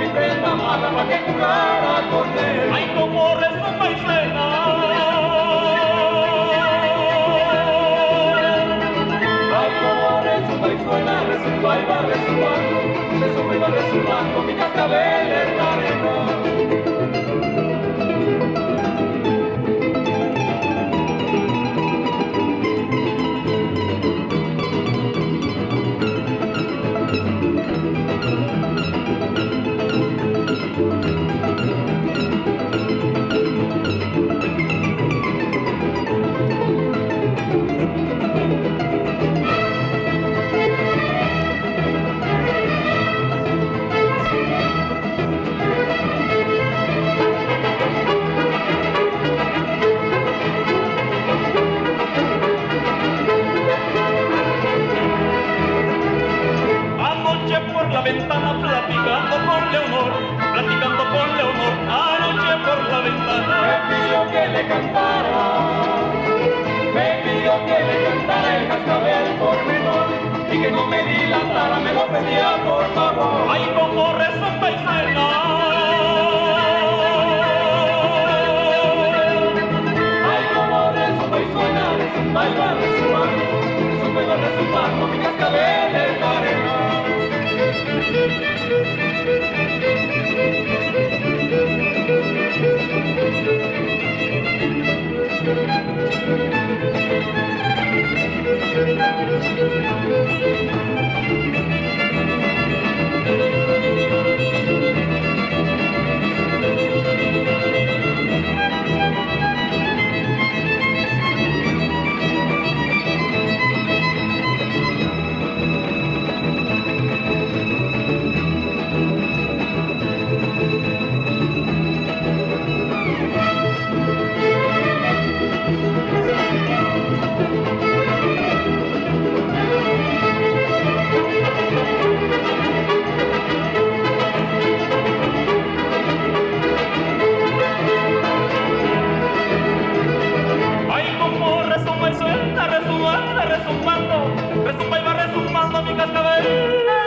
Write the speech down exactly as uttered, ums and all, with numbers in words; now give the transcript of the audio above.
mi prenda amada para que jugara con él. Ay, como rezumba y suena. Ay, como rezumba y suena, rezumba y va resumbando, rezumba y va resumbando mi cascabel en la arena. Por la ventana platicando con Leonor, platicando con Leonor, anoche por la ventana. Me pidió que le cantara, me pidió que le cantara el cascabel pormenor y que no me dilatara, me lo pedía por favor. Ay, como rezumba y suena. Ay, como rezumba y suena, rezumba y va resumbando, rezumba y va resumbando mi cascabel en la arena. Resumbando, resumba y va resumbando mi cascabel.